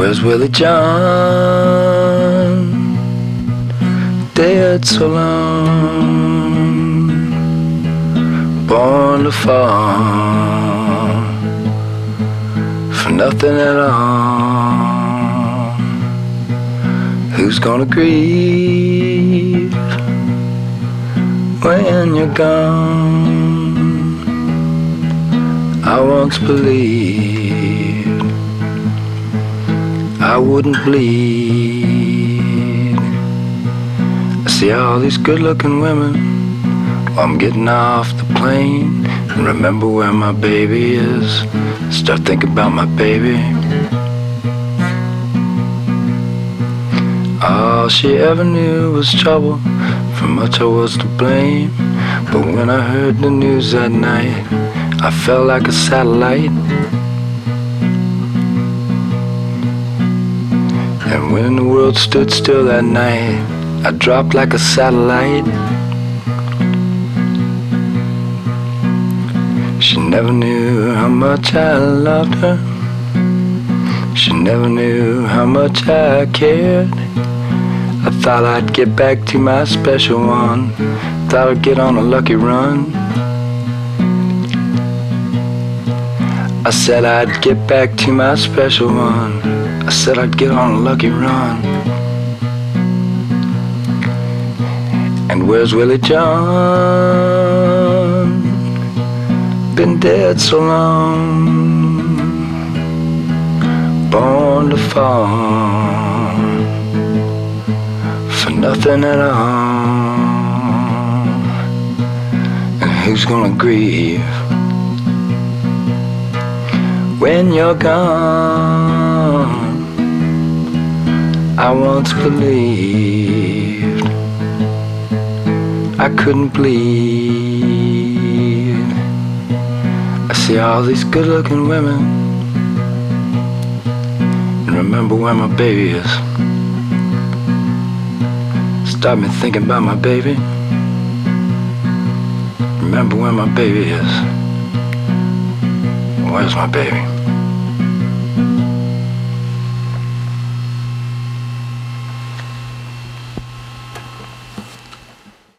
Where's Willie John? Dead so long, born to fall for nothing at all. Who's gonna grieve when you're gone? I once believed I wouldn't bleed. I see all these good-looking women while I'm getting off the plane, and remember where my baby is. Start thinking about my baby. All she ever knew was trouble. For much I was to blame, but when I heard the news that night, I felt like a satellite. And when the world stood still that night, I dropped like a satellite. She never knew how much I loved her. She never knew how much I cared. I thought I'd get back to my special one. Thought I'd get on a lucky run. I said I'd get back to my special one. I said I'd get on a lucky run. And where's Willie John? Been dead so long, born to fall for nothing at all. And who's gonna grieve when you're gone? I once believed I couldn't bleed. I see all these good-looking women and remember where my baby is. Start me thinking about my baby. Remember where my baby is. Where's my baby?